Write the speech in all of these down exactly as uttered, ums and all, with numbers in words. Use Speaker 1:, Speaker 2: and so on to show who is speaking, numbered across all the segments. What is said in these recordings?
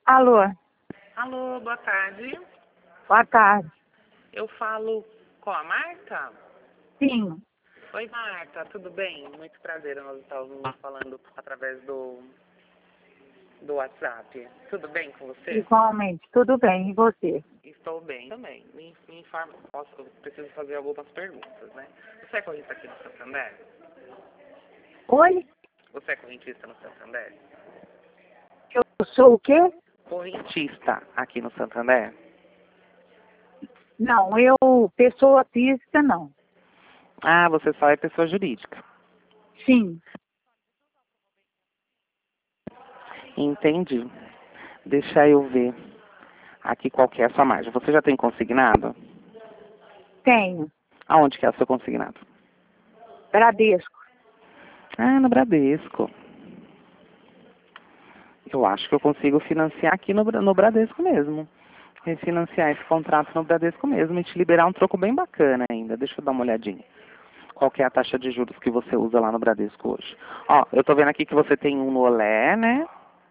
Speaker 1: Alô,
Speaker 2: Alô, boa tarde.
Speaker 1: boa tarde.
Speaker 2: Eu falo com a Marta?
Speaker 1: Sim,
Speaker 2: Oi, Marta, tudo bem? Muito prazer, nós estávamos falando através do, do WhatsApp. Tudo bem com você?
Speaker 1: igualmente, tudo bem, e você?
Speaker 2: Estou bem também. Me, me informa, posso, eu preciso fazer algumas perguntas, né? Você é correntista aqui no Santander?
Speaker 1: Oi,
Speaker 2: Você é correntista no Santander?
Speaker 1: eu sou o quê?
Speaker 2: Correntista aqui no Santander?
Speaker 1: Não, eu, pessoa física, não.
Speaker 2: Ah, você só é pessoa jurídica.
Speaker 1: Sim,
Speaker 2: Entendi. Deixa eu ver aqui qual que é a sua margem. Você já tem consignado?
Speaker 1: tenho.
Speaker 2: Aonde que é o seu consignado?
Speaker 1: Bradesco.
Speaker 2: Ah, no Bradesco. Eu acho que eu consigo financiar aqui no, Bra- no Bradesco mesmo. Refinanciar esse contrato no Bradesco mesmo e te liberar um troco bem bacana ainda. Deixa eu dar uma olhadinha. Qual que é a taxa de juros que você usa lá no Bradesco hoje? Ó, eu tô vendo aqui que você tem um no Olé, né?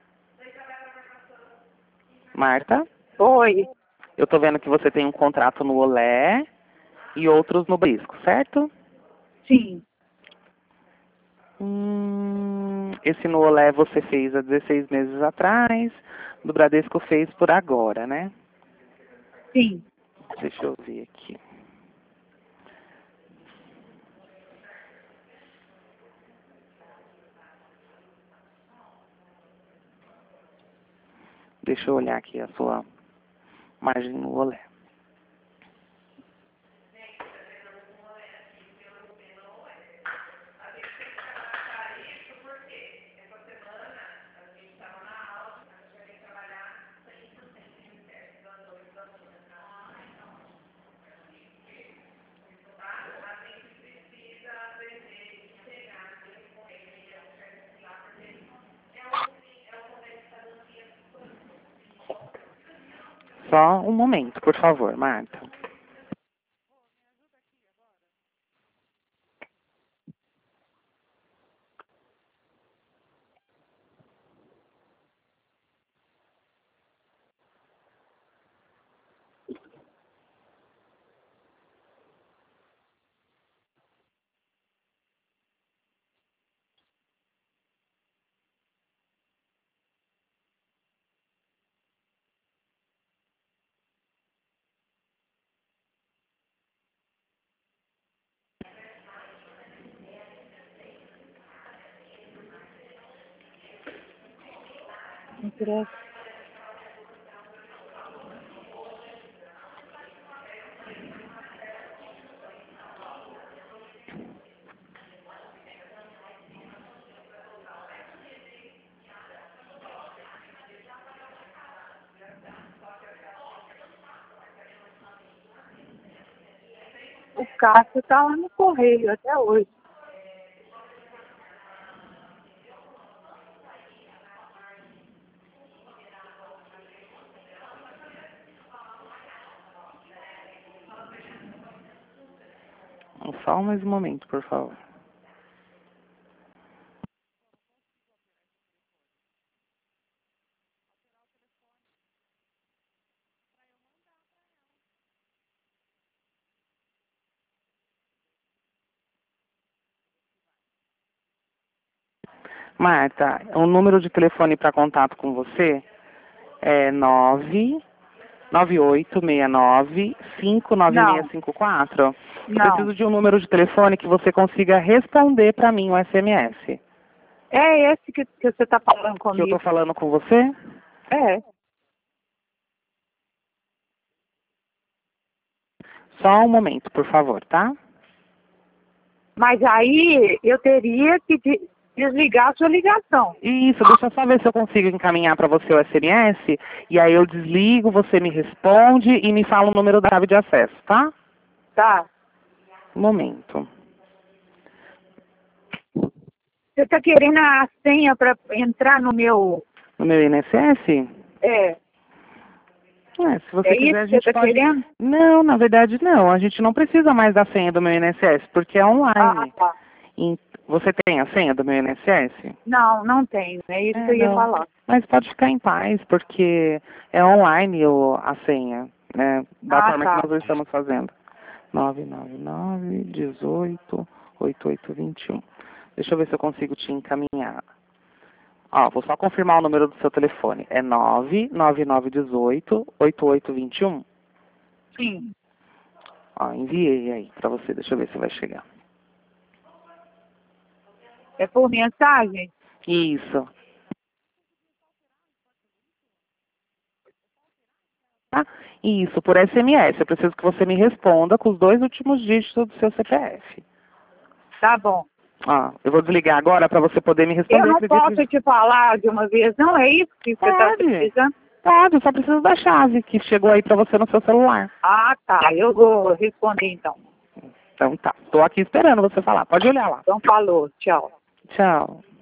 Speaker 2: Marta?
Speaker 1: Oi,
Speaker 2: Eu tô vendo que você tem um contrato no Olé e outros no Bradesco, certo?
Speaker 1: sim,
Speaker 2: Hum, esse no Olé você fez há dezesseis meses atrás, do Bradesco fez por agora, né?
Speaker 1: sim.
Speaker 2: Deixa eu ver aqui. Deixa eu olhar aqui a sua margem no Olé. Só um momento, por favor, Marta.
Speaker 1: O Cássio está lá no correio até hoje.
Speaker 2: Só mais um momento, por favor. Marta, o número de telefone para contato com você é nove nove oito seis nove cinco nove seis
Speaker 1: Não,
Speaker 2: cinco quatro. Eu
Speaker 1: não.
Speaker 2: preciso de um número de telefone que você consiga responder para mim o S M S.
Speaker 1: É esse que, que você está falando
Speaker 2: Que eu estou
Speaker 1: comigo?
Speaker 2: falando com você?
Speaker 1: É.
Speaker 2: Só um momento, por favor, tá?
Speaker 1: Mas aí eu teria que de- desligar a sua ligação.
Speaker 2: Isso, deixa eu só ver se eu consigo encaminhar para você o S M S. E aí eu desligo, você me responde e me fala o número da chave de acesso, tá?
Speaker 1: Tá.
Speaker 2: Um momento.
Speaker 1: Você está querendo a senha para entrar no meu...
Speaker 2: No meu I N S S?
Speaker 1: É,
Speaker 2: É, se você
Speaker 1: é
Speaker 2: quiser,
Speaker 1: isso
Speaker 2: a
Speaker 1: que você
Speaker 2: gente
Speaker 1: está
Speaker 2: pode...
Speaker 1: querendo?
Speaker 2: Não, na verdade, não. A gente não precisa mais da senha do meu I N S S, porque é
Speaker 1: Ah,
Speaker 2: online.
Speaker 1: tá.
Speaker 2: Em- Você tem a senha do meu I N S S?
Speaker 1: Não, não tenho. É isso
Speaker 2: É,
Speaker 1: que eu ia
Speaker 2: não.
Speaker 1: falar.
Speaker 2: Mas pode ficar em paz, porque é online o, a senha, né? Da
Speaker 1: Ah,
Speaker 2: forma
Speaker 1: tá.
Speaker 2: que nós estamos fazendo. nove nove nove, dezoito, oitenta e oito, vinte e um. Deixa eu ver se eu consigo te encaminhar. Ó, vou só confirmar o número do seu telefone. É nove nove nove um oito, oito oito dois um.
Speaker 1: Sim.
Speaker 2: Ó, enviei aí pra você. Deixa eu ver se vai chegar.
Speaker 1: É por mensagem?
Speaker 2: Isso. Tá? Isso, por S M S. Eu preciso que você me responda com os dois últimos dígitos do seu C P F.
Speaker 1: Tá bom.
Speaker 2: Ó, eu vou desligar agora para você poder me
Speaker 1: Eu
Speaker 2: responder.
Speaker 1: não
Speaker 2: Acredito
Speaker 1: posso
Speaker 2: que...
Speaker 1: te falar de uma vez, não é isso que você está
Speaker 2: Pode.
Speaker 1: precisando?
Speaker 2: Pode, eu só preciso da chave que chegou aí para você no seu celular.
Speaker 1: Ah, tá. Eu vou responder então.
Speaker 2: Então tá, tô aqui esperando você falar. Pode olhar lá.
Speaker 1: Então falou. Tchau.
Speaker 2: Tchau.